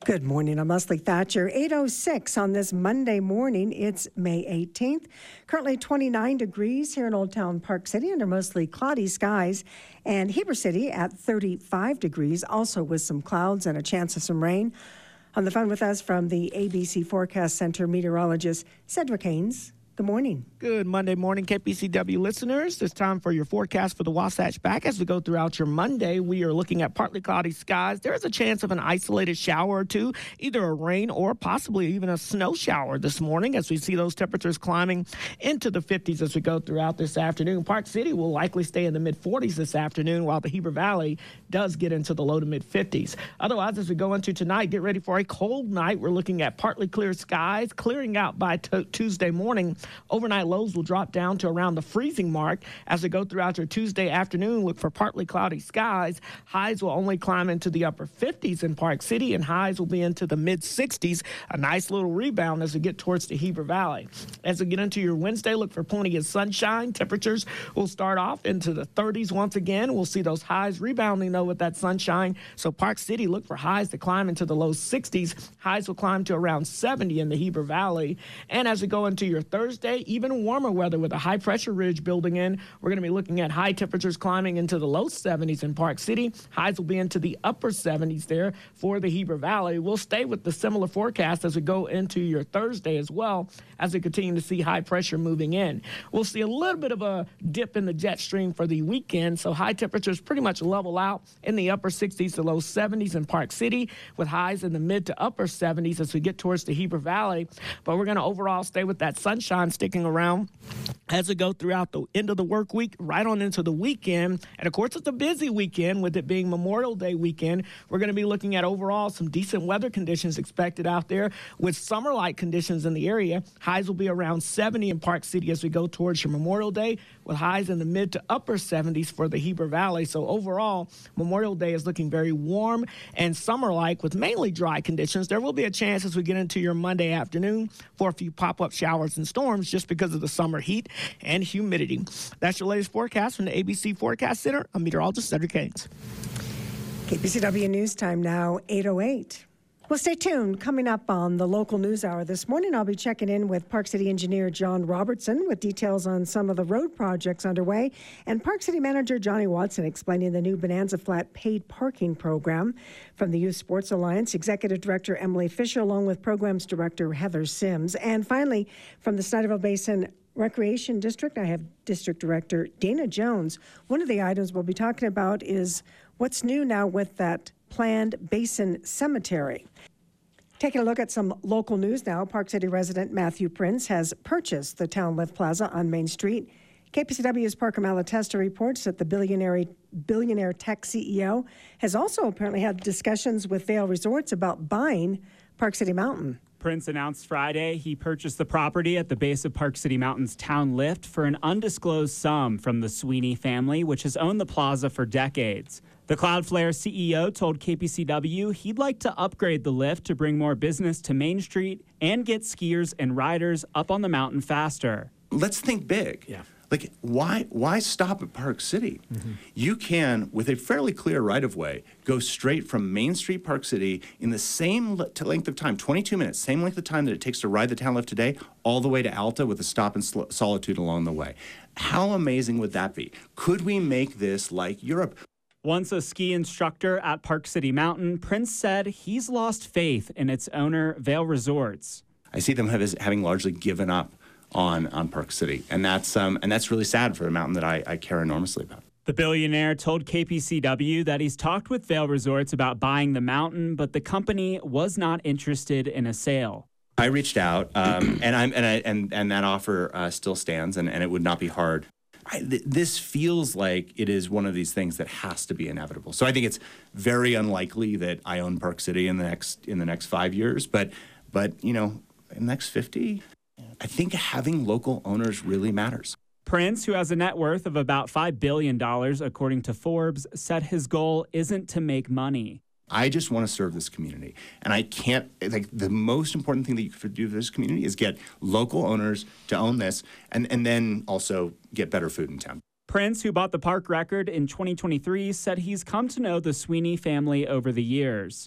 Good morning. I'm Leslie Thatcher. 8:06 on this Monday morning. It's May 18th. Currently 29 degrees here in Old Town Park City under mostly cloudy skies. And Heber City at 35 degrees, also with some clouds and a chance of some rain. On the phone with us from the ABC Forecast Center, meteorologist Cedric Haynes. Good morning. Good Monday morning, KPCW listeners. It's time for your forecast for the Wasatch Back. As we go throughout your Monday, we are looking at partly cloudy skies. There is a chance of an isolated shower or two, either a rain or possibly even a snow shower this morning, as we see those temperatures climbing into the 50s as we go throughout this afternoon. Park City will likely stay in the mid-40s this afternoon, while the Heber Valley does get into the low to mid-50s. Otherwise, as we go into tonight, get ready for a cold night. We're looking at partly clear skies, clearing out by Tuesday morning. Overnight lows will drop down to around the freezing mark. As we go throughout your Tuesday afternoon, look for partly cloudy skies. Highs will only climb into the upper 50s in Park City, and highs will be into the mid-60s. A nice little rebound as we get towards the Heber Valley. As we get into your Wednesday, look for plenty of sunshine. Temperatures will start off into the 30s once again. We'll see those highs rebounding, though, with that sunshine. So Park City, look for highs to climb into the low 60s. Highs will climb to around 70 in the Heber Valley. And as we go into your Thursday, even warmer weather with a high pressure ridge building in. We're going to be looking at high temperatures climbing into the low 70s in Park City. Highs will be into the upper 70s there for the Heber Valley. We'll stay with the similar forecast as we go into your Thursday as well, as we continue to see high pressure moving in. We'll see a little bit of a dip in the jet stream for the weekend, so high temperatures pretty much level out in the upper 60s to low 70s in Park City, with highs in the mid to upper 70s as we get towards the Heber Valley. But we're going to overall stay with that sunshine sticking around as we go throughout the end of the work week, right on into the weekend. And of course, it's a busy weekend with it being Memorial Day weekend. We're going to be looking at overall some decent weather conditions expected out there with summer-like conditions in the area. Highs will be around 70 in Park City as we go towards your Memorial Day, with highs in the mid to upper 70s for the Heber Valley. So overall, Memorial Day is looking very warm and summer-like with mainly dry conditions. There will be a chance as we get into your Monday afternoon for a few pop-up showers and storms just because of the summer heat and humidity. That's your latest forecast from the ABC Forecast Center. I'm meteorologist Cedric Haynes. KPCW News Time now, 8:08. Well, stay tuned. Coming up on the local news hour this morning, I'll be checking in with Park City engineer John Robertson with details on some of the road projects underway, and Park City manager Johnny Watson explaining the new Bonanza Flat paid parking program. From the Youth Sports Alliance, Executive Director Emily Fisher, along with Programs Director Heather Sims. And finally, from the Snyderville Basin Recreation District, I have District Director Dana Jones. One of the items we'll be talking about is what's new now with that planned Basin Cemetery. Taking a look at some local news now, Park City resident Matthew Prince has purchased the Town Lift Plaza on Main Street. KPCW's Parker Malatesta reports that the billionaire tech CEO has also apparently had discussions with Vail Resorts about buying Park City Mountain. Prince announced Friday he purchased the property at the base of Park City Mountain's Town Lift for an undisclosed sum from the Sweeney family, which has owned the plaza for decades. The Cloudflare CEO told KPCW he'd like to upgrade the lift to bring more business to Main Street and get skiers and riders up on the mountain faster. Let's think big. Yeah. Like, why stop at Park City? Mm-hmm. You can, with a fairly clear right-of-way, go straight from Main Street, Park City, in the same length of time, 22 minutes, same length of time that it takes to ride the Town Lift today, all the way to Alta with a stop in Solitude along the way. How amazing would that be? Could we make this like Europe? Once a ski instructor at Park City Mountain, Prince said he's lost faith in its owner, Vail Resorts. I see them having largely given up on Park City, and that's really sad for a mountain that I care enormously about. The billionaire told KPCW that he's talked with Vail Resorts about buying the mountain, but the company was not interested in a sale. I reached out, and that offer still stands, and it would not be hard. This feels like it is one of these things that has to be inevitable. So I think it's very unlikely that I own Park City in the next 5 years, but in the next 50. I think having local owners really matters. Prince, who has a net worth of about $5 billion, according to Forbes, said his goal isn't to make money. I just want to serve this community. And I can't, the most important thing that you could do for this community is get local owners to own this and then also get better food in town. Prince, who bought the park record in 2023, said he's come to know the Sweeney family over the years.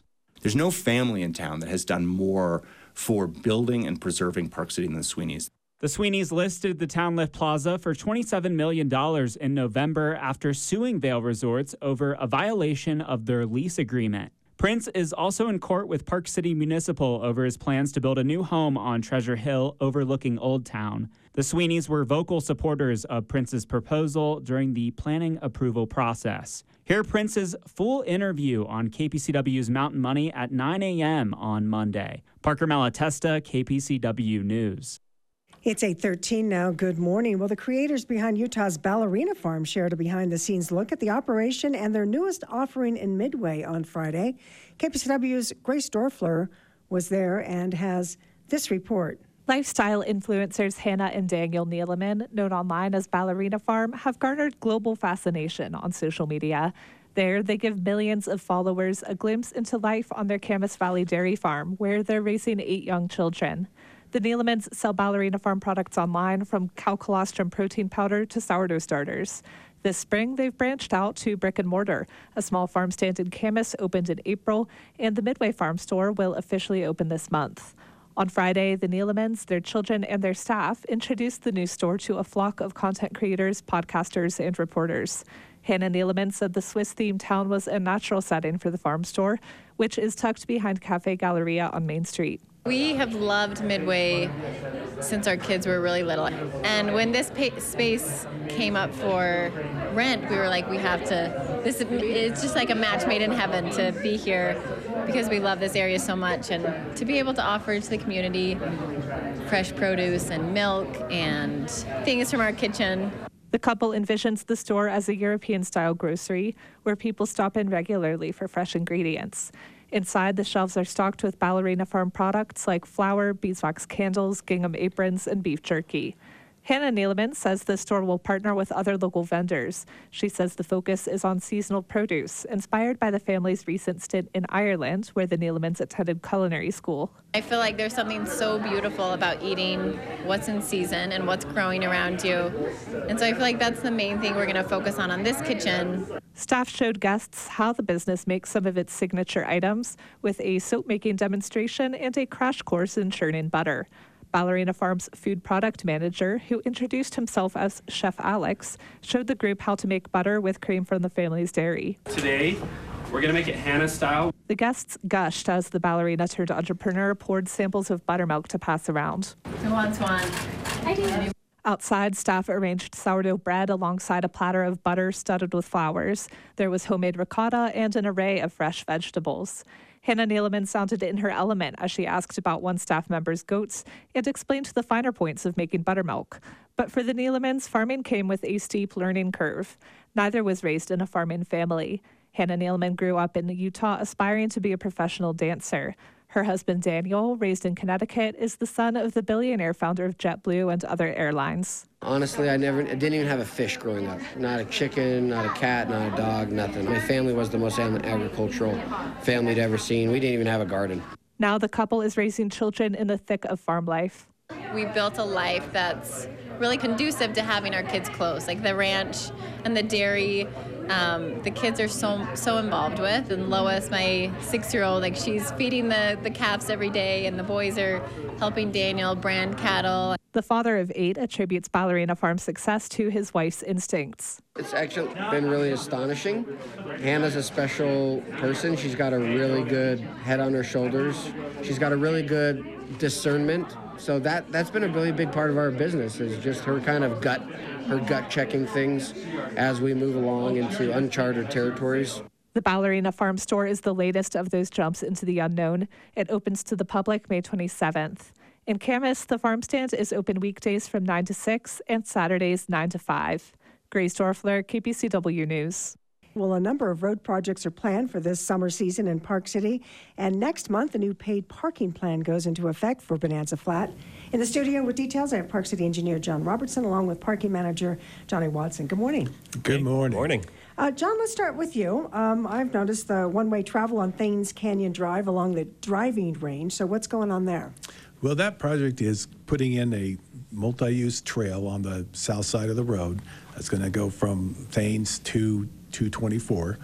There's no family in town that has done more for building and preserving Park City than the Sweeneys. The Sweeneys listed the Town Lift Plaza for $27 million in November after suing Vail Resorts over a violation of their lease agreement. Prince is also in court with Park City Municipal over his plans to build a new home on Treasure Hill overlooking Old Town. The Sweeneys were vocal supporters of Prince's proposal during the planning approval process. Hear Prince's full interview on KPCW's Mountain Money at 9 a.m. on Monday. Parker Malatesta, KPCW News. It's 8:13 now. Good morning. Well, the creators behind Utah's Ballerina Farm shared a behind-the-scenes look at the operation and their newest offering in Midway on Friday. KPCW's Grace Dorfler was there and has this report. Lifestyle influencers Hannah and Daniel Neeleman, known online as Ballerina Farm, have garnered global fascination on social media. There, they give millions of followers a glimpse into life on their Camas Valley dairy farm, where they're raising 8 young children. The Neelemans sell Ballerina Farm products online, from cow colostrum protein powder to sourdough starters. This spring, they've branched out to brick and mortar. A small farm stand in Camas opened in April, and the Midway Farm store will officially open this month. On Friday, the Neelemans, their children, and their staff introduced the new store to a flock of content creators, podcasters, and reporters. Hannah Neeleman said the Swiss-themed town was a natural setting for the farm store, which is tucked behind Cafe Galleria on Main Street. We have loved Midway since our kids were really little. And when this space came up for rent, we were like, we have to, it's just like a match made in heaven to be here because we love this area so much, and to be able to offer to the community fresh produce and milk and things from our kitchen. The couple envisions the store as a European-style grocery where people stop in regularly for fresh ingredients. Inside, the shelves are stocked with Ballerina Farm products like flour, beeswax candles, gingham aprons, and beef jerky. Hannah Neeleman says the store will partner with other local vendors. She says the focus is on seasonal produce, inspired by the family's recent stint in Ireland, where the Neelemans attended culinary school. I feel like there's something so beautiful about eating what's in season and what's growing around you. And so I feel like that's the main thing we're going to focus on this kitchen. Staff showed guests how the business makes some of its signature items, with a soap-making demonstration and a crash course in churning butter. Ballerina Farm's food product manager, who introduced himself as Chef Alex, showed the group how to make butter with cream from the family's dairy. Today, we're going to make it Hannah style. The guests gushed as the ballerina turned entrepreneur poured samples of buttermilk to pass around. Who wants one? I do. Outside, staff arranged sourdough bread alongside a platter of butter studded with flowers. There was homemade ricotta and an array of fresh vegetables. Hannah Neeleman sounded in her element as she asked about one staff member's goats and explained the finer points of making buttermilk. But for the Neelemans, farming came with a steep learning curve. Neither was raised in a farming family. Hannah Neeleman grew up in Utah, aspiring to be a professional dancer. Her husband, Daniel, raised in Connecticut, is the son of the billionaire founder of JetBlue and other airlines. Honestly, I didn't even have a fish growing up. Not a chicken, not a cat, not a dog, nothing. My family was the most agricultural family I'd ever seen. We didn't even have a garden. Now the couple is raising children in the thick of farm life. We built a life that's really conducive to having our kids close, like the ranch and the dairy. The kids are so involved with, and Lois, my 6-year-old, like she's feeding the calves every day, and the boys are helping Daniel brand cattle. The father of 8 attributes Ballerina Farm's success to his wife's instincts. It's actually been really astonishing. Hannah's a special person. She's got a really good head on her shoulders. She's got a really good discernment. So that's been a really big part of our business, is just her kind of gut checking things as we move along into uncharted territories. The Ballerina Farm store is the latest of those jumps into the unknown. It opens to the public May 27th. In Camas, the farm stand is open weekdays from 9 to 6 and Saturdays 9 to 5. Grace Dorfler, KPCW News. Well, a number of road projects are planned for this summer season in Park City. And next month, a new paid parking plan goes into effect for Bonanza Flat. In the studio with details, I have Park City engineer John Robertson, along with parking manager Johnny Watson. Good morning. Good morning. Morning. John, let's start with you. I've noticed the one-way travel on Thanes Canyon Drive along the driving range. So what's going on there? Well, that project is putting in a multi-use trail on the south side of the road. That's going to go from Thanes to 224.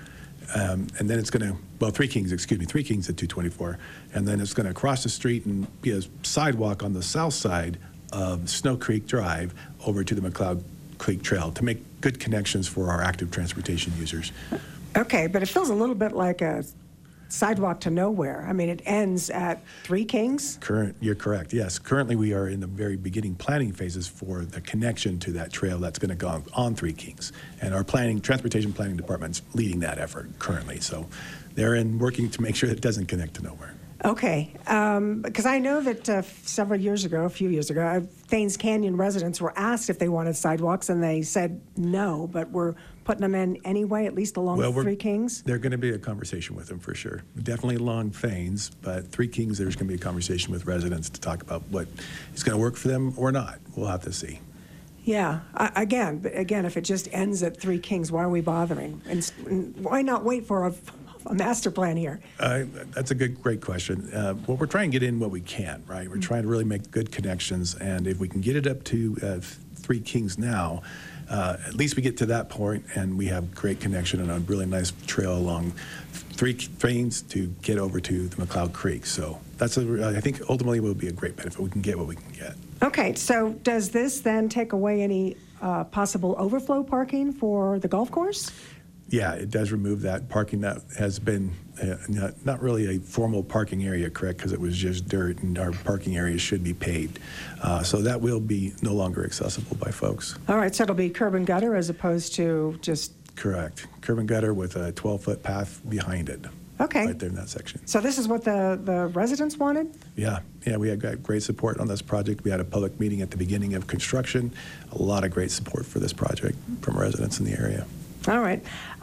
And then it's going to, well, Three Kings at 224. And then it's going to cross the street and be a sidewalk on the south side of Snow Creek Drive over to the McLeod Creek Trail to make good connections for our active transportation users. Okay, but it feels a little bit like a sidewalk to nowhere. I mean, it ends at Three Kings? You're correct, yes. Currently, we are in the very beginning planning phases for the connection to that trail that's going to go on Three Kings. And our transportation planning department's leading that effort currently. So they're working to make sure it doesn't connect to nowhere. Okay, because I know that a few years ago, Thanes Canyon residents were asked if they wanted sidewalks, and they said no, but we're putting them in anyway, at least along Three Kings? There's going to be a conversation with them for sure. Definitely along Thanes, but Three Kings, there's going to be a conversation with residents to talk about what is going to work for them or not. We'll have to see. Yeah, again, if it just ends at Three Kings, why are we bothering? And why not wait for a master plan here? That's a great question. Well, we're trying to get in what we can, right? We're trying to really make good connections, and if we can get it up to Three Kings now, at least we get to that point, and we have great connection and a really nice trail along Three Kings to get over to the McLeod Creek. So I think ultimately will be a great benefit. We can get what we can get. Okay, so does this then take away any possible overflow parking for the golf course? Yeah, it does remove that parking that has been not really a formal parking area, correct, because it was just dirt, and our parking areas should be paved. So that will be no longer accessible by folks. All right, so it'll be curb and gutter as opposed to just... Correct. Curb and gutter with a 12-foot path behind it. Okay. Right there in that section. So this is what the residents wanted? Yeah, we had got great support on this project. We had a public meeting at the beginning of construction. A lot of great support for this project from residents in the area. All right.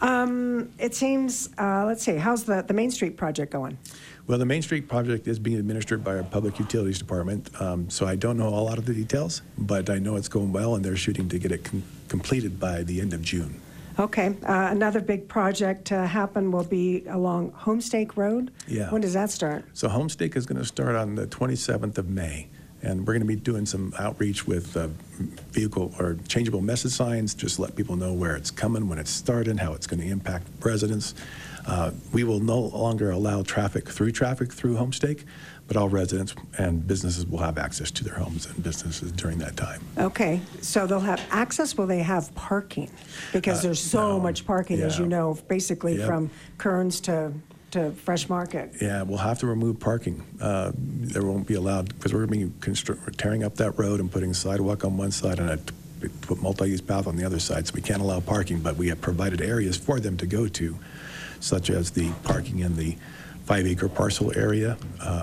It seems, let's see, how's the Main Street project going? Well, the Main Street project is being administered by our Public Utilities Department, so I don't know a lot of the details, but I know it's going well, and they're shooting to get it completed by the end of June. Okay. Another big project to happen will be along Homestake Road. Yeah. When does that start? So Homestake is going to start on the 27th of May. And we're going to be doing some outreach with vehicle or changeable message signs, just to let people know where it's coming, when it's starting, how it's going to impact residents. We will no longer allow traffic through Homestake, but all residents and businesses will have access to their homes and businesses during that time. Okay, so they'll have access. Will they have parking? Because there's so much parking, as you know, basically from Kearns to Fresh Market. Yeah, we'll have to remove parking. There won't be allowed, because we're going to be tearing up that road and putting a sidewalk on one side and a multi-use path on the other side, so we can't allow parking, but we have provided areas for them to go to, such as the parking in the 5-acre parcel area.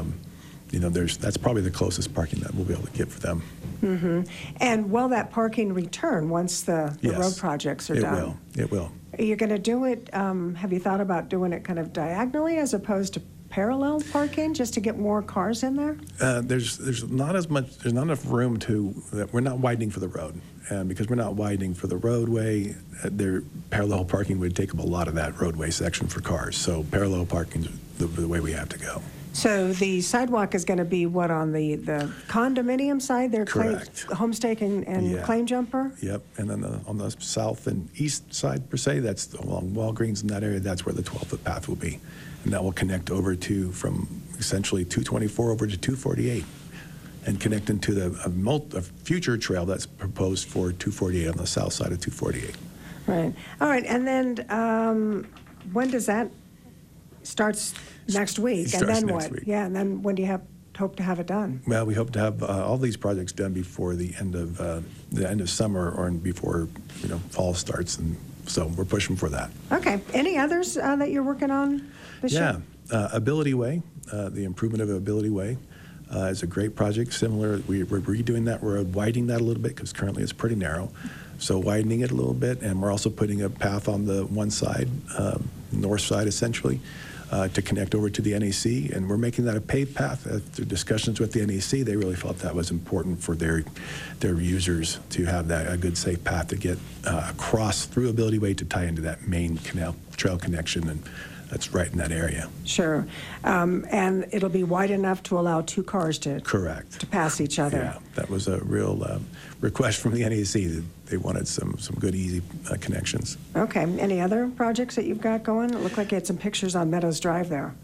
That's probably the closest parking that we'll be able to get for them. Mm-hmm. And will that parking return once the road projects are done? It will. Are you going to do it, have you thought about doing it kind of diagonally as opposed to parallel parking, just to get more cars in there? There's not enough room we're not widening for the road. And because we're not widening for the roadway, parallel parking would take up a lot of that roadway section for cars. So parallel parking is the way we have to go. So the sidewalk is going to be what, on the condominium side there? Correct. Homestake and Claim Jumper? Yep, and then on the south and east side, per se, that's along Walgreens in that area, that's where the 12-foot path will be. And that will connect over from essentially 224 over to 248 and connect into a future trail that's proposed for 248 on the south side of 248. Right. All right, and then when does that starts next week? Starts and then next what? week. Yeah, and then when do you hope to have it done? Well, we hope to have all these projects done before the end of summer or before fall starts, and so we're pushing for that. Okay. Any others that you're working on this year? Ability Way, the improvement of Ability Way is a great project. Similar, we're redoing that road, widening that a little bit because currently it's pretty narrow. So widening it a little bit, and we're also putting a path on the one side, north side essentially, to connect over to the NEC, and we're making that a paved path. After discussions with the NEC, they really felt that was important for their users to have a good, safe path to get across through Ability Way to tie into that main trail connection and that's right in that area. Sure. And it'll be wide enough to allow 2 cars to Correct. to pass each other. Yeah, that was a real request from the NEC. That they wanted some good, easy connections. Okay. Any other projects that you've got going? It looked like you had some pictures on Meadows Drive there.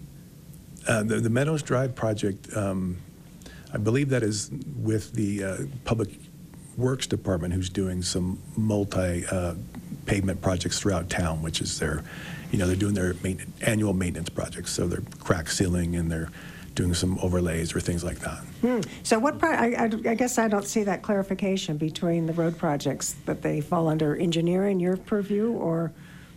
The Meadows Drive project, I believe that is with the Public Works Department, who's doing some multi-pavement projects throughout town, which is they're doing their annual maintenance projects. So they're crack sealing and they're doing some overlays or things like that. So what part, I guess I don't see that clarification between the road projects, that they fall under engineering, your purview, or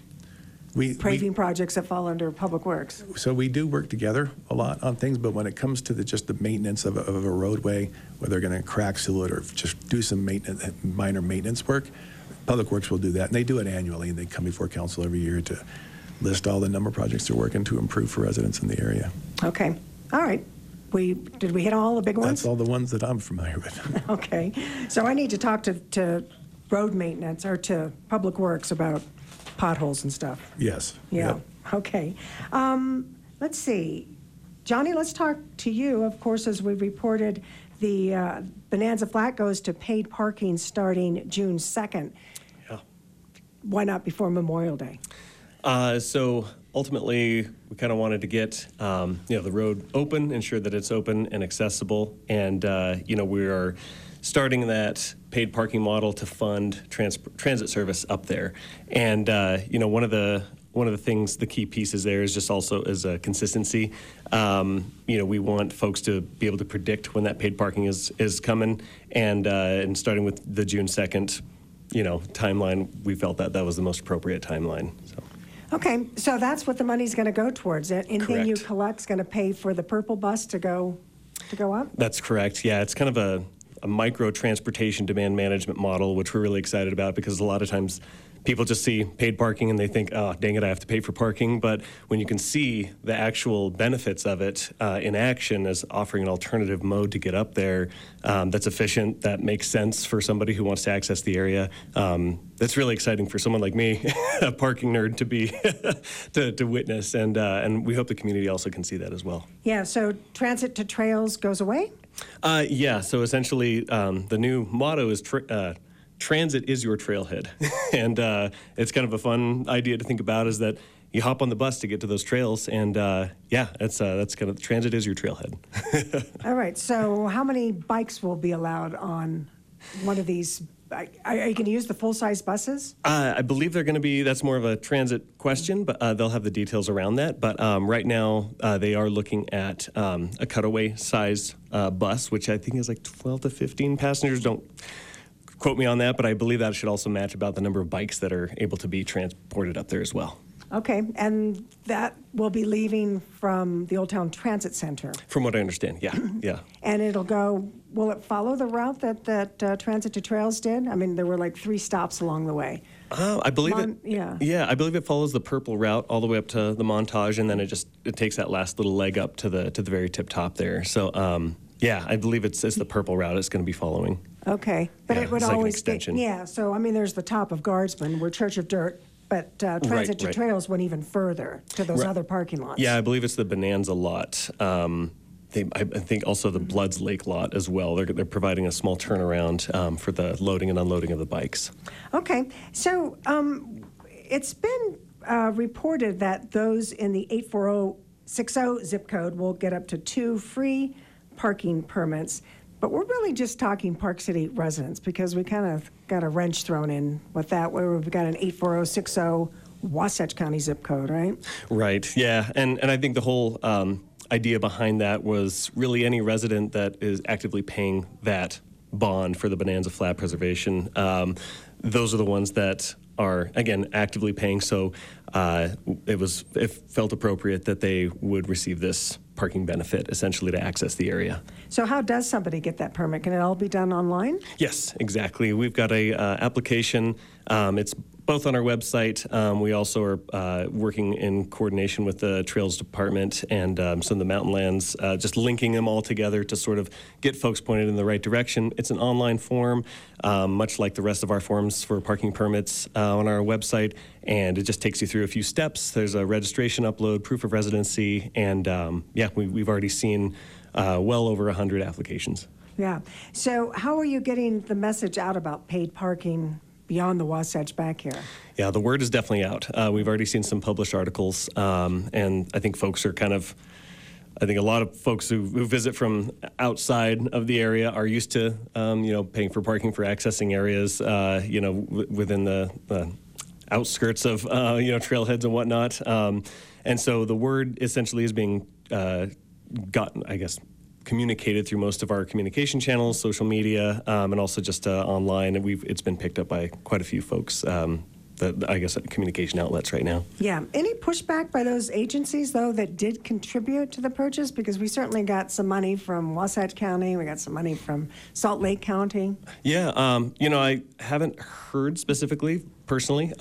paving projects that fall under Public Works? So we do work together a lot on things, but when it comes to just the maintenance of a roadway, whether they're going to crack seal it or just do some minor maintenance work, Public Works will do that. And they do it annually, and they come before council every year to list all the number of projects they're working to improve for residents in the area. Okay. All right. Did we hit all the big ones? That's all the ones that I'm familiar with. Okay. So I need to talk to road maintenance or to Public Works about potholes and stuff. Yes. Yeah. Yep. Okay. Let's see. Johnny, let's talk to you. Of course, as we reported, the Bonanza Flat goes to paid parking starting June 2nd. Yeah. Why not before Memorial Day? So ultimately, we kind of wanted to get the road open, ensure that it's open and accessible, and we are starting that paid parking model to fund transit service up there. And one of the things, the key pieces there is just also is consistency. We want folks to be able to predict when that paid parking is coming, and starting with the June 2nd, timeline, we felt that was the most appropriate timeline. So. Okay, so that's what the money's going to go towards. Anything you Correct. collect's going to pay for the purple bus to go up? That's correct. Yeah, it's kind of a micro transportation demand management model, which we're really excited about, because a lot of times people just see paid parking and they think, oh, dang it, I have to pay for parking. But when you can see the actual benefits of it in action as offering an alternative mode to get up there that's efficient, that makes sense for somebody who wants to access the area, that's really exciting for someone like me, a parking nerd, to be to witness. And we hope the community also can see that as well. Yeah, so transit to trails goes away? So essentially the new motto is transit is your trailhead. And it's kind of a fun idea to think about, is that you hop on the bus to get to those trails, and that's kind of, transit is your trailhead. All right, so how many bikes will be allowed on one of these? Are you going to use the full-size buses? I believe they're going to be, that's more of a transit question, but they'll have the details around that. But right now, they are looking at a cutaway size bus, which I think is like 12 to 15 passengers. Don't quote me on that, but I believe that should also match about the number of bikes that are able to be transported up there as well. Okay, and that will be leaving from the Old Town Transit Center. From what I understand, yeah. And will it follow the route that Transit to Trails did? I mean, there were like 3 stops along the way. I believe it. Yeah, I believe it follows the purple route all the way up to the Montage, and then it takes that last little leg up to the very tip top there. So I believe it's the purple route it's going to be following. Okay, but it would it's like an always extension. So I mean, there's the top of Guardsman, where Church of Dirt, but Transit to right. Trails went even further to those Right. other parking lots. Yeah, I believe it's the Bonanza lot. I think also the Bloods Lake lot as well. They're providing a small turnaround for the loading and unloading of the bikes. Okay, so it's been reported that those in the 84060 zip code will get up to 2 free parking permits. But we're really just talking Park City residents, because we kind of got a wrench thrown in with that, where we've got an 84060 Wasatch County zip code, right? Right, yeah. And I think the whole idea behind that was really any resident that is actively paying that bond for the Bonanza Flat preservation. Those are the ones that are, again, actively paying. So it felt appropriate that they would receive this parking benefit, essentially, to access the area. So how does somebody get that permit? Can it all be done online? Yes, exactly. We've got a application. It's both on our website. We also are working in coordination with the Trails Department and some of the Mountain Lands, just linking them all together to sort of get folks pointed in the right direction. It's an online form, much like the rest of our forms for parking permits on our website, and it just takes you through a few steps. There's a registration upload, proof of residency, and we've already seen well over 100 applications. Yeah. So how are you getting the message out about paid parking beyond the Wasatch back here? Yeah, the word is definitely out. We've already seen some published articles, and I think folks are I think a lot of folks who visit from outside of the area are used to, paying for parking for accessing areas, within the outskirts of, trailheads and whatnot. And so the word essentially is being gotten, I guess, communicated through most of our communication channels, social media, and also just online. And it's been picked up by quite a few folks, communication outlets right now. Yeah. Any pushback by those agencies, though, that did contribute to the purchase? Because we certainly got some money from Wasatch County. We got some money from Salt Lake County. Yeah. I haven't heard specifically, personally.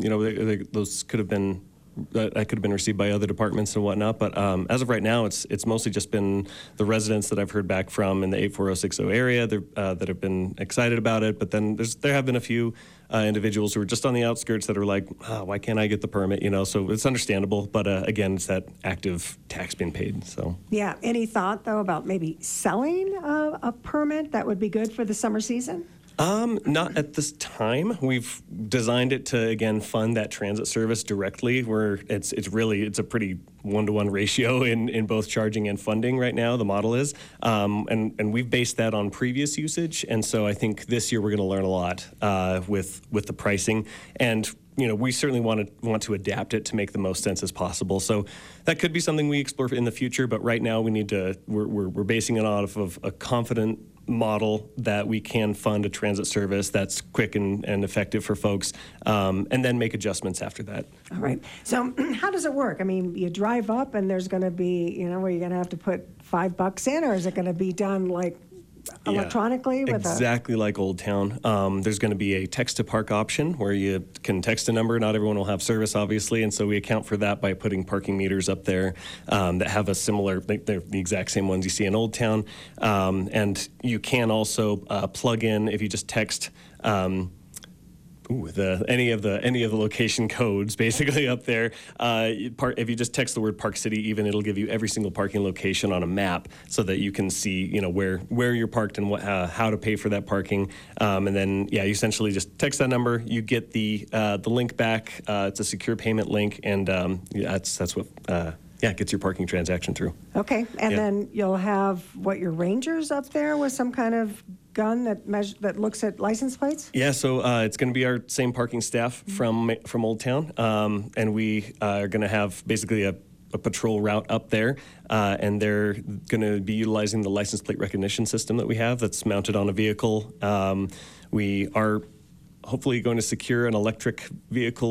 Those could have been received by other departments and whatnot, but as of right now, it's mostly just been the residents that I've heard back from in the 84060 area that have been excited about it. But then there have been a few individuals who are just on the outskirts that are like, why can't I get the permit? So it's understandable. But again, it's that active tax being paid. So yeah. Any thought though about maybe selling a permit that would be good for the summer season? Not at this time. We've designed it to, again, fund that transit service directly, where it's a pretty one-to-one ratio in both charging and funding right now, the model is. And we've based that on previous usage. And so I think this year we're going to learn a lot with the pricing. And we certainly want to adapt it to make the most sense as possible. So that could be something we explore in the future. But right now we're basing it off of a confident model that we can fund a transit service that's quick and effective for folks, and then make adjustments after that. All right. So how does it work? I mean, you drive up and there's going to be, where you're going to have to put $5 in, or is it going to be done like electronically? Exactly like Old Town. There's going to be a text-to-park option where you can text a number. Not everyone will have service, obviously, and so we account for that by putting parking meters up there that have a similar, they're the exact same ones you see in Old Town. And you can also plug in, if you just text any of the location codes basically up there. If you just text the word Park City, even it'll give you every single parking location on a map, so that you can see where you're parked and how to pay for that parking. And then you essentially just text that number. You get the link back. It's a secure payment link, and that's what. Gets your parking transaction through. Okay, and then you'll have your rangers up there with some kind of gun that looks at license plates? Yeah, so it's going to be our same parking staff from Old Town, and we are going to have basically a patrol route up there, and they're going to be utilizing the license plate recognition system that we have that's mounted on a vehicle. We are hopefully going to secure an electric vehicle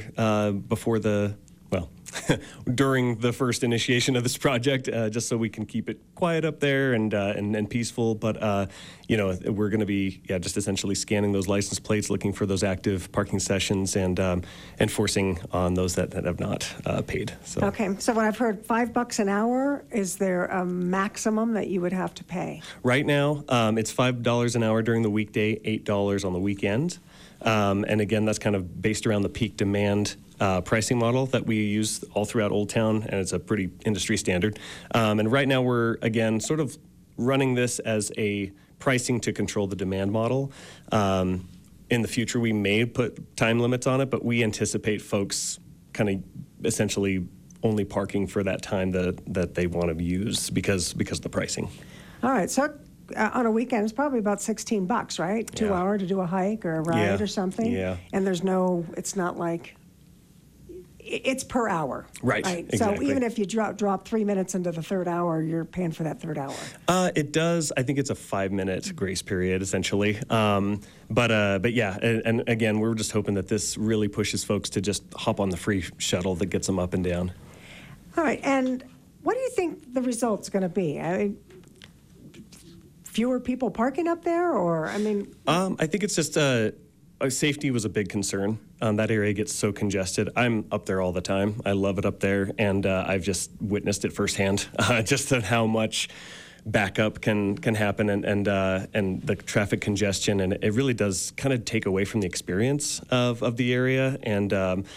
during the first initiation of this project, just so we can keep it quiet up there and peaceful. But we're going to be just essentially scanning those license plates, looking for those active parking sessions, and enforcing on those that have not paid. So. Okay, so what I've heard, $5 an hour. Is there a maximum that you would have to pay? Right now, it's $5 an hour during the weekday, $8 on the weekend. And again, that's kind of based around the peak demand pricing model that we use all throughout Old Town, and it's a pretty industry standard. And right now we're, again, sort of running this as a pricing to control the demand model. In the future, we may put time limits on it, but we anticipate folks kind of essentially only parking for that time that they want to use because of the pricing. All right, so on a weekend, it's probably about $16, right? 2 hour to do a hike or a ride or something. Yeah. And it's not like, it's per hour. Right. Exactly. So even if you drop 3 minutes into the third hour, you're paying for that third hour. It does. I think it's a 5-minute grace period, essentially. But yeah, and again, we're just hoping that this really pushes folks to just hop on the free shuttle that gets them up and down. All right. And what do you think the result's going to be? I mean, fewer people parking up there, or I think it's just safety was a big concern that area gets so congested. I'm up there all the time. I love it up there, and I've just witnessed it firsthand, just on how much backup can happen and the traffic congestion, and it really does kind of take away from the experience of the area. And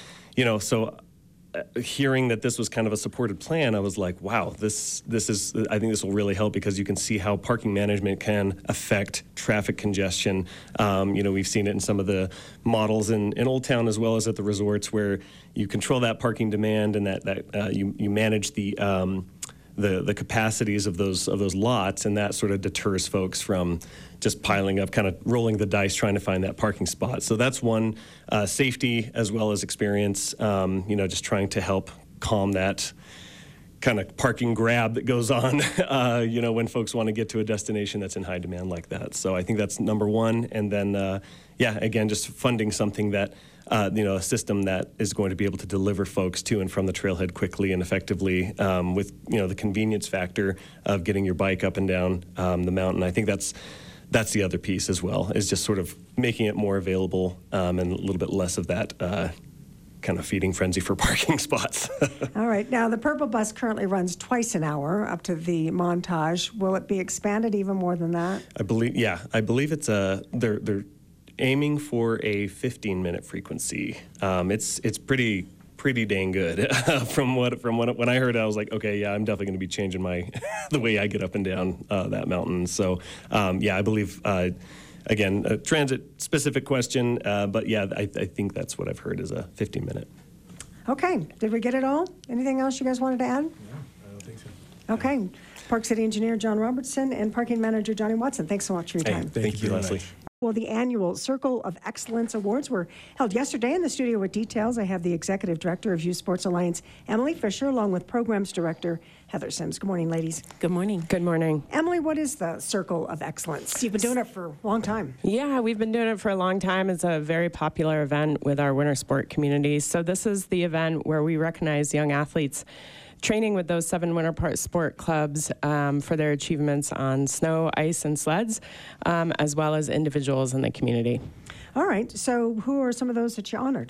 so hearing that this was kind of a supported plan, I was like, wow, this is, I think this will really help, because you can see how parking management can affect traffic congestion. We've seen it in some of the models in Old Town as well as at the resorts, where you control that parking demand and that you manage the capacities of those lots, and that sort of deters folks from just piling up, kind of rolling the dice, trying to find that parking spot. So that's one, safety as well as experience, just trying to help calm that kind of parking grab that goes on, when folks want to get to a destination that's in high demand like that. So I think that's number one. And then, again, just funding something that, a system that is going to be able to deliver folks to and from the trailhead quickly and effectively, with, the convenience factor of getting your bike up and down the mountain. I think that's the other piece as well, is just sort of making it more available, and a little bit less of that kind of feeding frenzy for parking spots. All right. Now, the Purple Bus currently runs twice an hour up to the Montage. Will it be expanded even more than that? I believe it's they're aiming for a 15-minute frequency. It's pretty dang good. From when I heard it, I was like, okay, yeah, I'm definitely going to be changing the way I get up and down that mountain. So, I believe, again, a transit-specific question, but yeah, I think that's what I've heard is a 15-minute. Okay. Did we get it all? Anything else you guys wanted to add? No, I don't think so. Okay. Park City Engineer John Robertson and Parking Manager Johnny Watson, thanks so much for your time. Thank you, Leslie. Well, the annual Circle of Excellence Awards were held yesterday. In the studio with details, I have the Executive Director of Youth Sports Alliance, Emily Fisher, along with Programs Director Heather Sims. Good morning, ladies. Good morning. Good morning. Emily, what is the Circle of Excellence? You've been doing it for a long time. Yeah, we've been doing it for a long time. It's a very popular event with our winter sport community. So this is the event where we recognize young athletes training with those 7 winter sport clubs for their achievements on snow, ice, and sleds, as well as individuals in the community. All right. So who are some of those that you honored?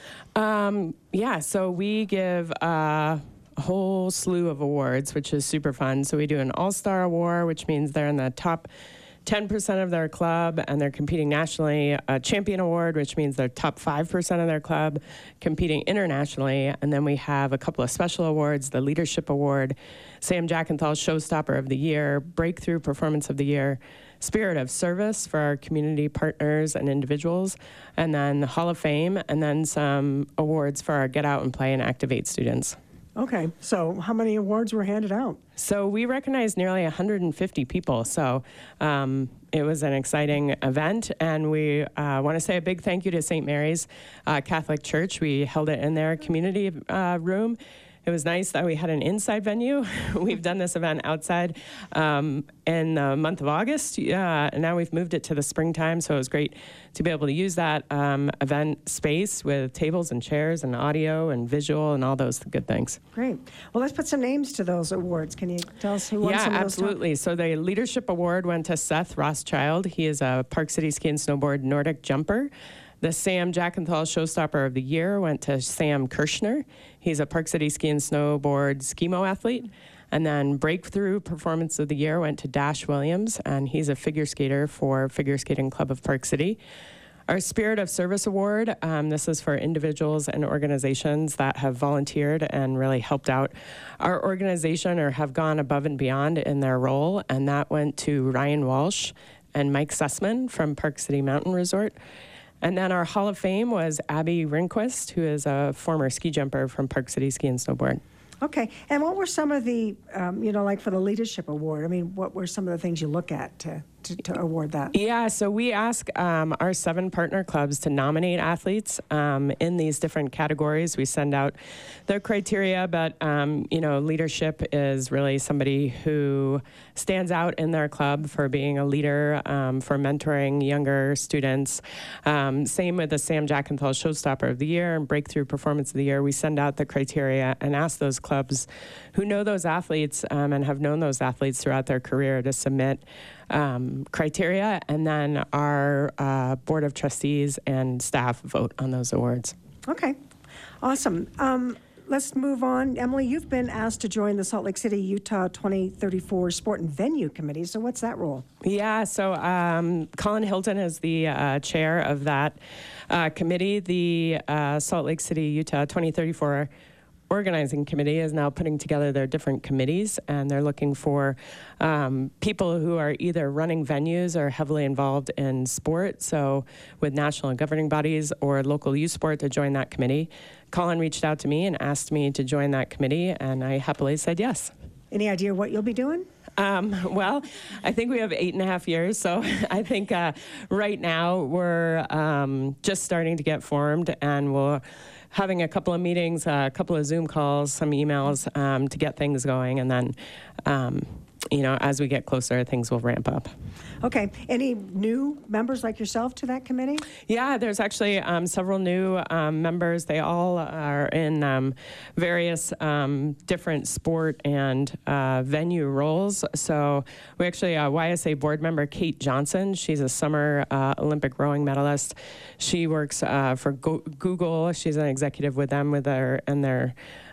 So we give a whole slew of awards, which is super fun. So we do an All-Star Award, which means they're in the top 10% of their club and they're competing nationally. A Champion Award, which means they're top 5% of their club competing internationally. And then we have a couple of special awards, the Leadership Award, Sam Jackenthal Showstopper of the Year, Breakthrough Performance of the Year, Spirit of Service for our community partners and individuals, and then the Hall of Fame, and then some awards for our Get Out and Play and Activate students. Okay, so how many awards were handed out? So we recognized nearly 150 people. So it was an exciting event, and we want to say a big thank you to St. Mary's Catholic Church. We held it in their community room. It was nice that we had an inside venue. We've done this event outside in the month of August, and now we've moved it to the springtime, so it was great to be able to use that event space with tables and chairs and audio and visual and all those good things. Great. Well, let's put some names to those awards. Can you tell us who won some of those? Yeah, absolutely. So the Leadership Award went to Seth Rothschild. He is a Park City Ski and Snowboard Nordic jumper. The Sam Jackenthal Showstopper of the Year went to Sam Kirschner. He's a Park City Ski and Snowboard Skimo athlete. And then Breakthrough Performance of the Year went to Dash Williams, and he's a figure skater for Figure Skating Club of Park City. Our Spirit of Service Award, this is for individuals and organizations that have volunteered and really helped out our organization or have gone above and beyond in their role, and that went to Ryan Walsh and Mike Sussman from Park City Mountain Resort. And then our Hall of Fame was Abby Rinquist, who is a former ski jumper from Park City Ski and Snowboard. Okay. And what were some of the, like for the Leadership Award, I mean, what were some of the things you look at to award that? Yeah, so we ask our 7 partner clubs to nominate athletes in these different categories. We send out their criteria, but, leadership is really somebody who stands out in their club for being a leader, for mentoring younger students. Same with the Sam Jackenthal Showstopper of the Year and Breakthrough Performance of the Year. We send out the criteria and ask those clubs who know those athletes and have known those athletes throughout their career to submit criteria, and then our Board of Trustees and staff vote on those awards. Okay, awesome. Let's move on. Emily, you've been asked to join the Salt Lake City, Utah 2034 Sport and Venue Committee. So what's that role? Yeah, so Colin Hilton is the chair of that committee. The Salt Lake City, Utah 2034 Organizing Committee is now putting together their different committees, and they're looking for people who are either running venues or heavily involved in sport, so with national and governing bodies or local youth sport to join that committee. Colin reached out to me and asked me to join that committee, and I happily said yes. Any idea what you'll be doing? Well, I think we have 8.5 years, so I think right now we're just starting to get formed, and we're having a couple of meetings, a couple of Zoom calls, some emails to get things going, and then, as we get closer, things will ramp up. Okay. Any new members like yourself to that committee? Yeah, there's actually several new members. They all are in various different sport and venue roles. So we actually, YSA board member Kate Johnson, she's a summer Olympic rowing medalist. She works for Google. She's an executive with them and their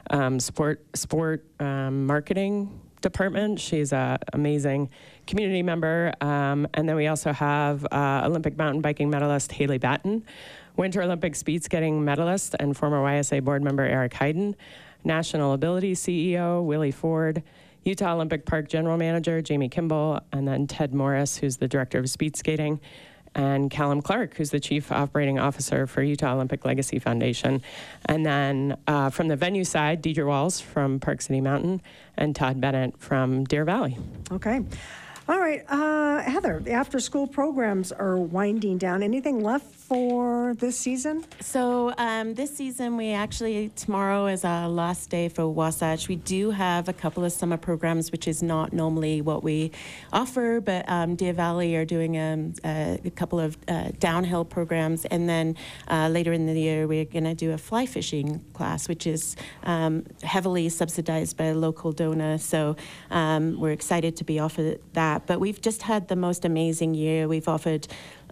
sport marketing department. She's an amazing community member. And then we also have Olympic mountain biking medalist Haley Batten, Winter Olympic speed skating medalist and former YSA board member Eric Hayden, National Ability CEO Willie Ford, Utah Olympic Park General Manager Jamie Kimball, and then Ted Morris, who's the Director of Speed Skating, and Callum Clark, who's the Chief Operating Officer for Utah Olympic Legacy Foundation. And then from the venue side, Deidre Walls from Park City Mountain and Todd Bennett from Deer Valley. Okay. All right. Heather, the after-school programs are winding down. Anything left for this season? So this season, tomorrow is our last day for Wasatch. We do have a couple of summer programs, which is not normally what we offer, but Deer Valley are doing a couple of downhill programs. And then later in the year, we're going to do a fly fishing class, which is heavily subsidized by a local donor. So we're excited to be offered that. But we've just had the most amazing year. We've offered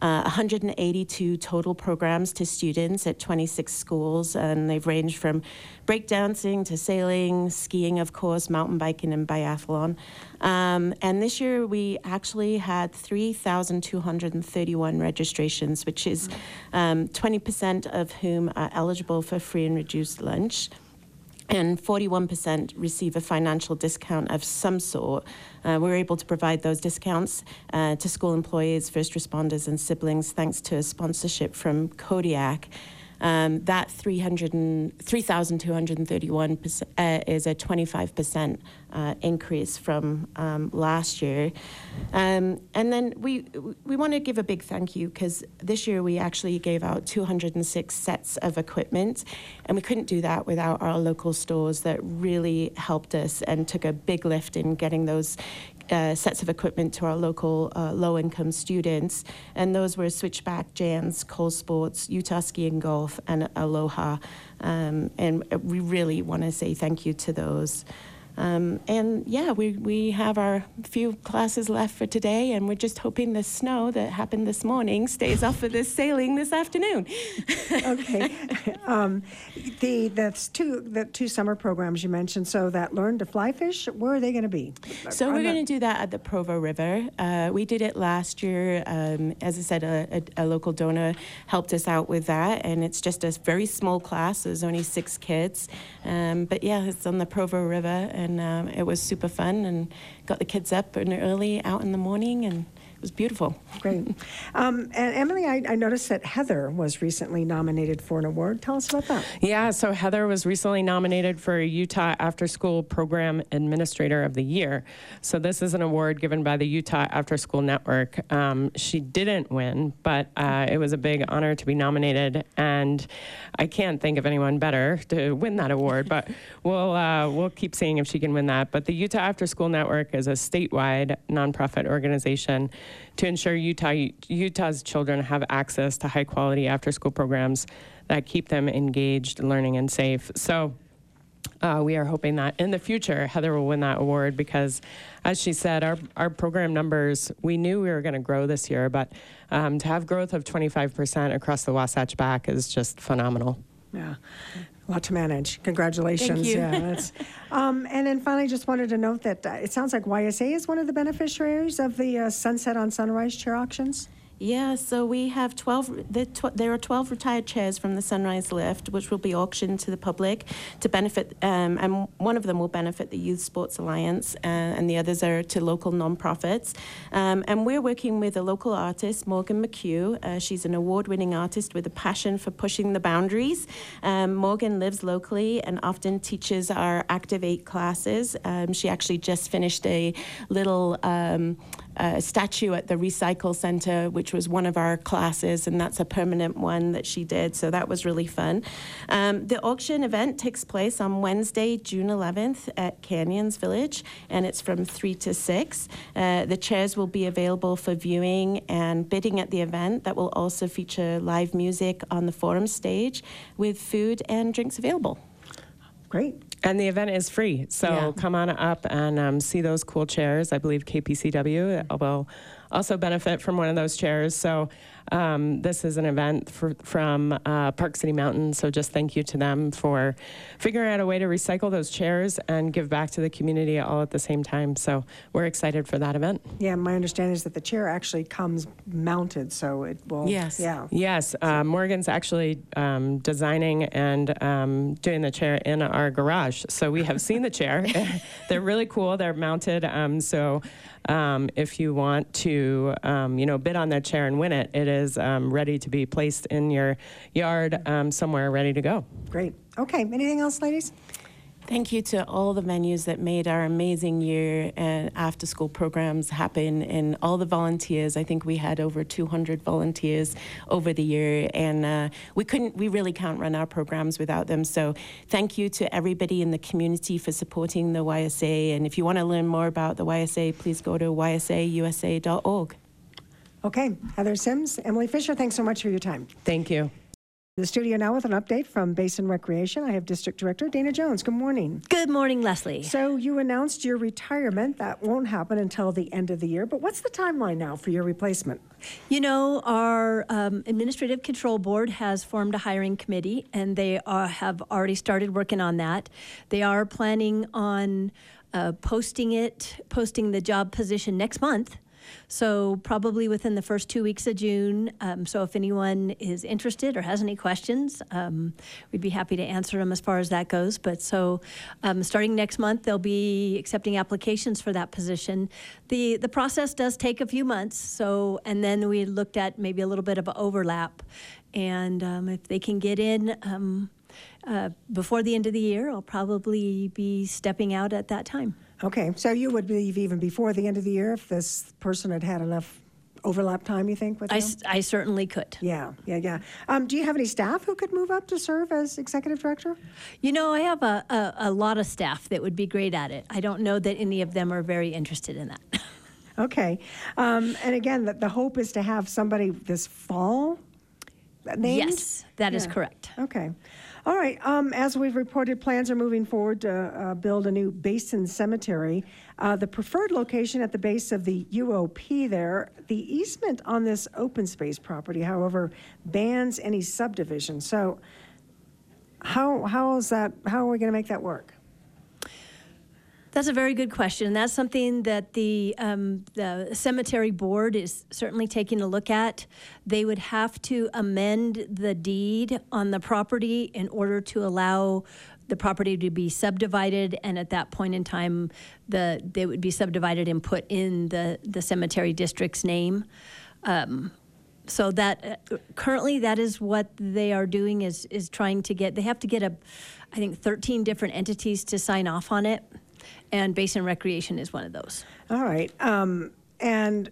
182 total programs to students at 26 schools, and they've ranged from breakdancing to sailing, skiing, of course, mountain biking, and biathlon. And this year we actually had 3,231 registrations, which is 20% of whom are eligible for free and reduced lunch. And 41% receive a financial discount of some sort. We're able to provide those discounts to school employees, first responders, and siblings thanks to a sponsorship from Kodiak. That 3,231 is a 25% increase from last year. And then we want to give a big thank you because this year we actually gave out 206 sets of equipment, and we couldn't do that without our local stores that really helped us and took a big lift in getting those sets of equipment to our local low-income students, and those were Switchback, Jan's, Cole Sports, Utah Ski and Golf, and Aloha, and we really want to say thank you to those. And yeah, we have our few classes left for today, and we're just hoping the snow that happened this morning stays off of this sailing this afternoon. Okay. The two summer programs you mentioned, so that Learn to Fly Fish, where are they going to be? So we're going to do that at the Provo River. We did it last year. As I said, a local donor helped us out with that, and it's just a very small class. There's only 6 kids. But yeah, it's on the Provo River, and it was super fun, and got the kids up and early out in the morning, and it was beautiful. Great. And Emily, I noticed that Heather was recently nominated for an award. Tell us about that. Yeah, so Heather was recently nominated for Utah After School Program Administrator of the Year. So this is an award given by the Utah After School Network. She didn't win, but it was a big honor to be nominated, and I can't think of anyone better to win that award, but we'll keep seeing if she can win that. But the Utah After School Network is a statewide nonprofit organization to ensure Utah's children have access to high-quality after-school programs that keep them engaged, learning, and safe. So We are hoping that in the future, Heather will win that award because, as she said, our program numbers, we knew we were going to grow this year, but to have growth of 25% across the Wasatch Back is just phenomenal. Yeah, a lot to manage. Congratulations. Thank you. Yeah, that's, and then finally, just wanted to note that it sounds like YSA is one of the beneficiaries of the Sunset on Sunrise chair auctions. Yeah, so we have 12, there are 12 retired chairs from the Sunrise Lift, which will be auctioned to the public to benefit, and one of them will benefit the Youth Sports Alliance, and the others are to local nonprofits. And we're working with a local artist, Morgan McHugh. She's an award-winning artist with a passion for pushing the boundaries. Morgan lives locally and often teaches our Active 8 classes. She actually just finished a little statue at the Recycle Center, which was one of our classes, and that's a permanent one that she did, so that was really fun. The auction event takes place on Wednesday, June 11th at Canyons Village, and it's from 3 to 6. The chairs will be available for viewing and bidding at the event. That will also feature live music on the forum stage with food and drinks available. Great. And the event is free, so come on up and see those cool chairs. I believe KPCW will also benefit from one of those chairs. So this is an event from Park City Mountain, so just thank you to them for figuring out a way to recycle those chairs and give back to the community all at the same time. So we're excited for that event. Yeah, my understanding is that the chair actually comes mounted, so it will. Yes. Yeah. Yes, Morgan's actually designing and doing the chair in our garage. So we have seen the chair. They're really cool. They're mounted. So if you want to, bid on that chair and win it, it is ready to be placed in your yard somewhere ready to go. Great. Okay. Anything else, ladies? Thank you to all the venues that made our amazing year and after-school programs happen, and all the volunteers. I think we had over 200 volunteers over the year, and we really can't run our programs without them. So thank you to everybody in the community for supporting the YSA. And if you want to learn more about the YSA, please go to ysausa.org. Okay. Heather Sims, Emily Fisher, thanks so much for your time. Thank you. The studio now with an update from Basin Recreation. I have District Director Dana Jones. Good morning. Good morning, Leslie. So you announced your retirement. That won't happen until the end of the year. But what's the timeline now for your replacement? You know, our Administrative Control Board has formed a hiring committee, and they have already started working on that. They are planning on posting the job position next month. So probably within the first 2 weeks of June. So if anyone is interested or has any questions, we'd be happy to answer them as far as that goes. But so starting next month, they'll be accepting applications for that position. The process does take a few months. So, and then we looked at maybe a little bit of an overlap. And if they can get in before the end of the year, I'll probably be stepping out at that time. Okay, so you would leave even before the end of the year if this person had enough overlap time, you think, with you? I certainly could. Yeah. Do you have any staff who could move up to serve as executive director? You know, I have a lot of staff that would be great at it. I don't know that any of them are very interested in that. Okay. And again, the hope is to have somebody this fall named? Yes, that is correct. Okay. All right. As we've reported, plans are moving forward to build a new Basin Cemetery. The preferred location at the base of the UOP there. The easement on this open space property, however, bans any subdivision. So how are we going to make that work? That's a very good question. That's something that the cemetery board is certainly taking a look at. They would have to amend the deed on the property in order to allow the property to be subdivided, and at that point in time, they would be subdivided and put in the cemetery district's name. So that currently that is what they are doing is trying to get. They have to get I think 13 different entities to sign off on it. And Basin Recreation is one of those. All right. And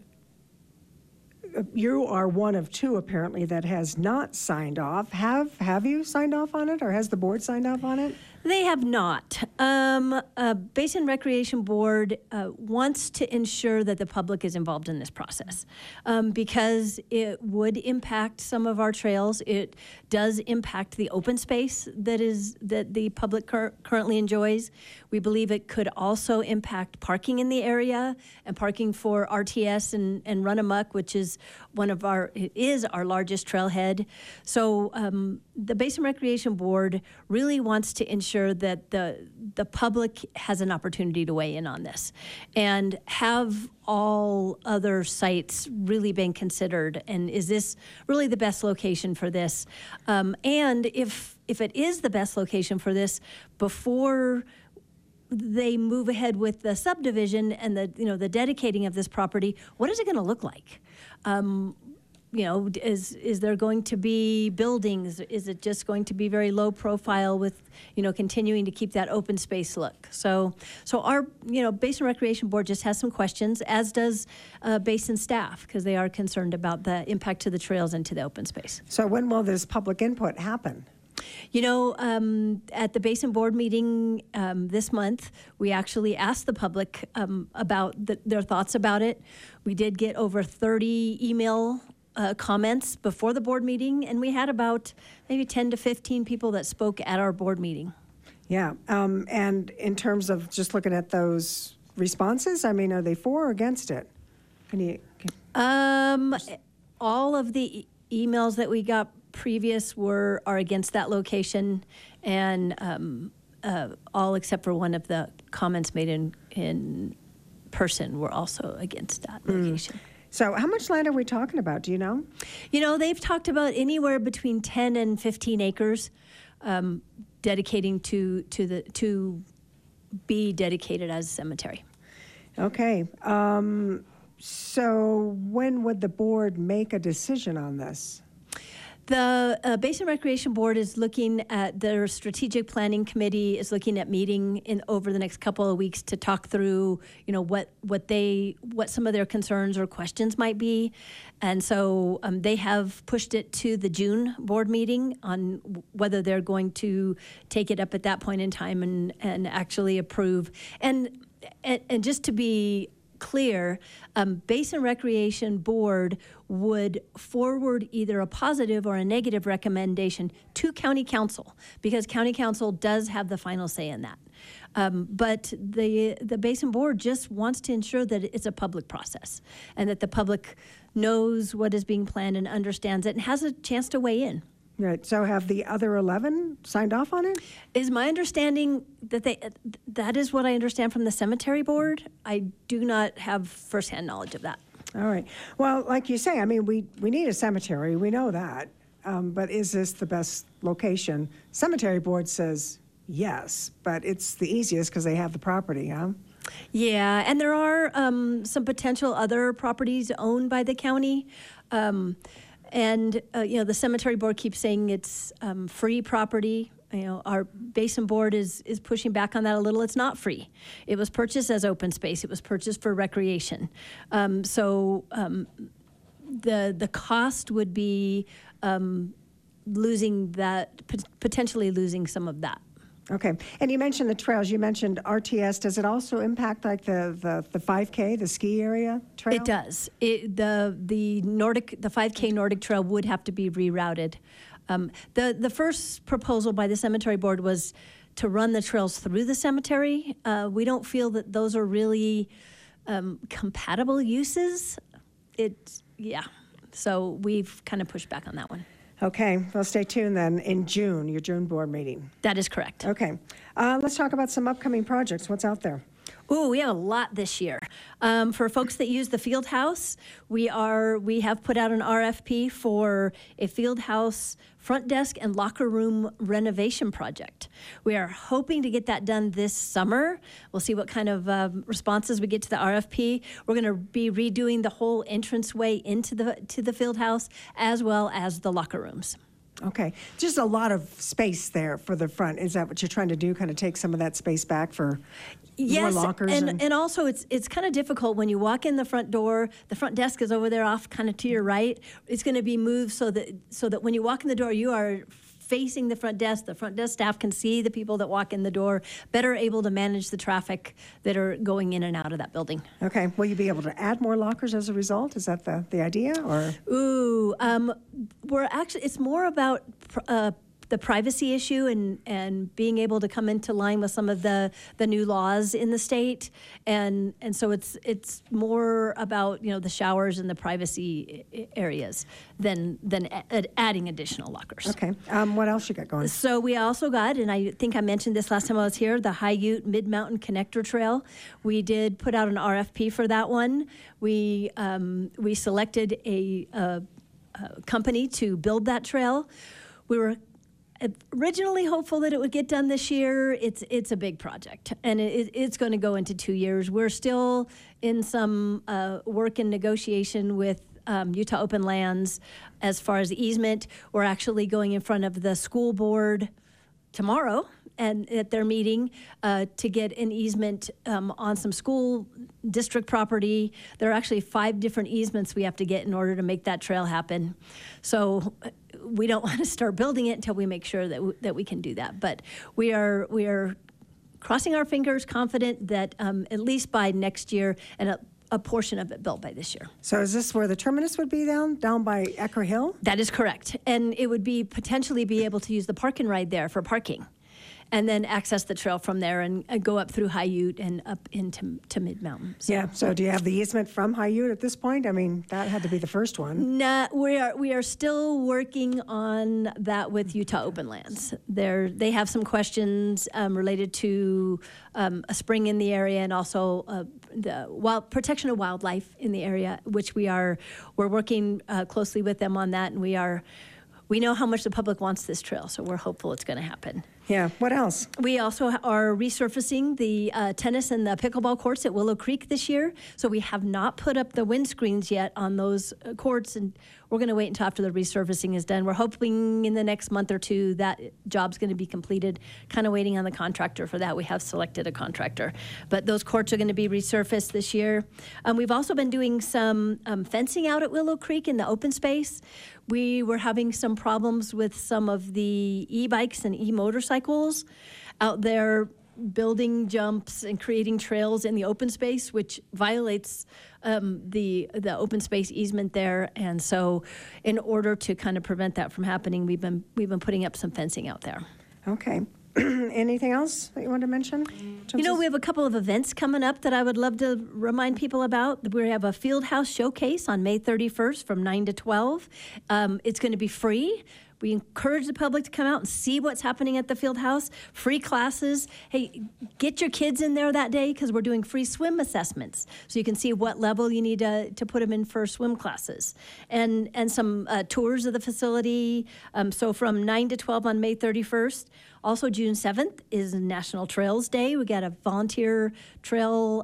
you are one of two, apparently, that has not signed off. Have you signed off on it, or has the board signed off on it? They have not. Basin Recreation Board wants to ensure that the public is involved in this process because it would impact some of our trails. It does impact the open space that the public currently enjoys. We believe it could also impact parking in the area and parking for RTS and Run Amok, which is our largest trailhead. So the Basin Recreation Board really wants to ensure that the public has an opportunity to weigh in on this and have all other sites really been considered, and is this really the best location for this? And if it is the best location for this, before they move ahead with the subdivision and the dedicating of this property, what is it going to look like? Is there going to be buildings? Is it just going to be very low profile with, continuing to keep that open space look? So our, Basin Recreation Board just has some questions, as does Basin staff, because they are concerned about the impact to the trails and to the open space. So when will this public input happen? At the Basin Board meeting this month, we actually asked the public about their thoughts about it. We did get over 30 email comments before the board meeting, and we had about maybe 10 to 15 people that spoke at our board meeting. Yeah, and in terms of just looking at those responses, are they for or against it? All of the emails that we got previous are against that location, and all except for one of the comments made in person were also against that location. So how much land are we talking about? Do you know? They've talked about anywhere between 10 and 15 acres dedicating to be dedicated as a cemetery. Okay. So when would the board make a decision on this? The Basin Recreation Board is looking at their strategic planning committee is looking at meeting over the next couple of weeks to talk through, what some of their concerns or questions might be, and so they have pushed it to the June board meeting on whether they're going to take it up at that point in time and actually approve. And just to be clear, Basin Recreation Board would forward either a positive or a negative recommendation to County Council, because County Council does have the final say in that. But the Basin Board just wants to ensure that it's a public process and that the public knows what is being planned and understands it and has a chance to weigh in. Right. So have the other 11 signed off on it? Is my understanding that is what I understand from the cemetery board. I do not have firsthand knowledge of that. All right. Well, like you say, we need a cemetery. We know that. But is this the best location? Cemetery board says yes, but it's the easiest because they have the property, huh? Yeah, and there are some potential other properties owned by the county. The cemetery board keeps saying it's free property. Our Basin Board is pushing back on that a little. It's not free. It was purchased as open space. It was purchased for recreation. The cost would be potentially losing some of that. Okay. And you mentioned the trails. You mentioned RTS. Does it also impact like the 5K, the ski area trail? It does. The 5K Nordic Trail would have to be rerouted. The first proposal by the cemetery board was to run the trails through the cemetery. We don't feel that those are really compatible uses. So we've kind of pushed back on that one. Okay, well, stay tuned then in June, your June board meeting. That is correct. Okay, let's talk about some upcoming projects. What's out there? Ooh, we have a lot this year. For folks that use the field house, we have put out an RFP for a field house front desk and locker room renovation project. We are hoping to get that done this summer. We'll see what kind of responses we get to the RFP. We're going to be redoing the whole entranceway into the field house as well as the locker rooms. Okay, just a lot of space there for the front. Is that what you're trying to do, kind of take some of that space back for more lockers? And also it's kind of difficult when you walk in the front door, the front desk is over there off kind of to your right. It's going to be moved so that when you walk in the door, you are facing the front desk. The front desk staff can see the people that walk in the door, better able to manage the traffic that are going in and out of that building. Okay. Will you be able to add more lockers as a result? Is that the idea? Or We're actually, it's more about the privacy issue and being able to come into line with some of the new laws in the state, and so it's more about the showers and the privacy areas than adding additional lockers. Okay. What else you got going? So we also got, and I think I mentioned this last time I was here, the High Ute Mid-Mountain Connector Trail. We did put out an RFP for that one. We selected a company to build that trail. We were originally hopeful that it would get done this year. It's a big project, and it's going to go into 2 years. We're still in some work and negotiation with Utah Open Lands as far as the easement. We're actually going in front of the school board tomorrow and at their meeting to get an easement on some school district property. There are actually 5 different easements we have to get in order to make that trail happen. So we don't want to start building it until we make sure that we can do that. But we are crossing our fingers, confident that at least by next year and a portion of it built by this year. So is this where the terminus would be down by Ecker Hill? That is correct. And it would be potentially be able to use the park and ride there for parking, and then access the trail from there and go up through High Ute and up into Mid-Mountain. So do you have the easement from High Ute at this point? I mean, that had to be the first one. No, we are still working on that with Utah Open Lands. They have some questions related to a spring in the area and also the protection of wildlife in the area, which we're working closely with them on that, and we know how much the public wants this trail, so we're hopeful it's going to happen. Yeah. What else? We also are resurfacing the tennis and the pickleball courts at Willow Creek this year. So we have not put up the windscreens yet on those courts, and we're going to wait until after the resurfacing is done. We're hoping in the next month or two that job's going to be completed. Kind of waiting on the contractor for that. We have selected a contractor, but those courts are going to be resurfaced this year. We've also been doing some fencing out at Willow Creek in the open space. We were having some problems with some of the e-bikes and e-motorcycles out there building jumps and creating trails in the open space, which violates the open space easement there. And so in order to kind of prevent that from happening, we've been putting up some fencing out there. Okay. Anything else that you want to mention? We have a couple of events coming up that I would love to remind people about. We have a Field House Showcase on May 31st from 9 to 12. It's going to be free. We encourage the public to come out and see what's happening at the field house. Free classes. Hey, get your kids in there that day because we're doing free swim assessments. So you can see what level you need to put them in for swim classes. And some tours of the facility. So from 9 to 12 on May 31st. Also June 7th is National Trails Day. We got a volunteer trail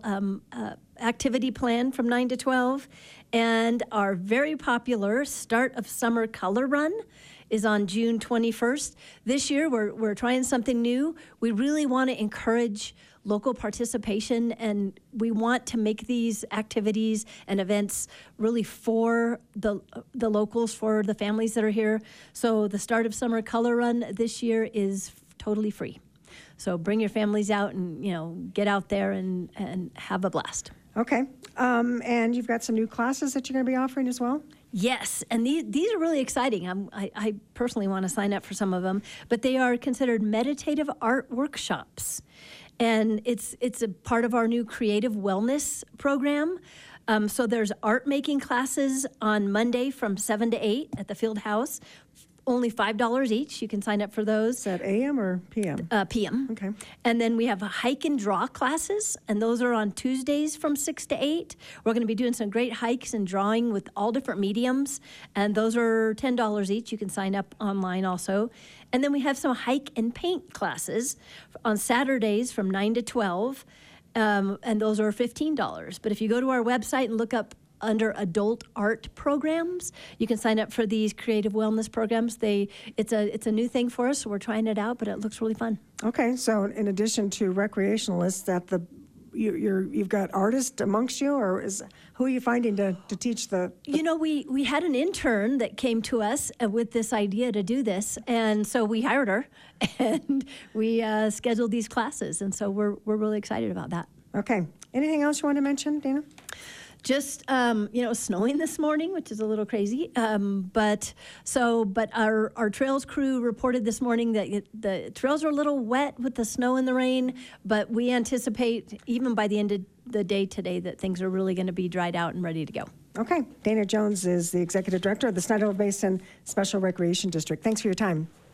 activity plan from 9 to 12. And our very popular Start of Summer Color Run is on June 21st. This year, we're trying something new. We really want to encourage local participation, and we want to make these activities and events really for the locals, for the families that are here. So the Start of Summer Color Run this year is totally free. So bring your families out and get out there and have a blast. Okay. And you've got some new classes that you're going to be offering as well? Yes, and these are really exciting. I personally want to sign up for some of them, but they are considered meditative art workshops. And it's a part of our new creative wellness program. So there's art making classes on Monday from 7 to 8 at the Field House. Only $5 each. You can sign up for those. Is that AM or PM? PM. Okay. And then we have hike and draw classes, and those are on Tuesdays from 6 to 8. We're going to be doing some great hikes and drawing with all different mediums, and those are $10 each. You can sign up online also. And then we have some hike and paint classes on Saturdays from 9 to 12, and those are $15. But if you go to our website and look up under adult art programs, you can sign up for these creative wellness programs. It's a new thing for us, so we're trying it out, but it looks really fun. Okay, so in addition to recreationalists at the you've got artists amongst you, or who are you finding to teach the? You know, we had an intern that came to us with this idea to do this, and so we hired her, and we scheduled these classes, and so we're really excited about that. Okay. Anything else you want to mention, Dana? Just snowing this morning, which is a little crazy. But our trails crew reported this morning that the trails are a little wet with the snow and the rain. But we anticipate, even by the end of the day today, that things are really going to be dried out and ready to go. Okay. Dana Jones is the executive director of the Snohomish Basin Special Recreation District. Thanks for your time.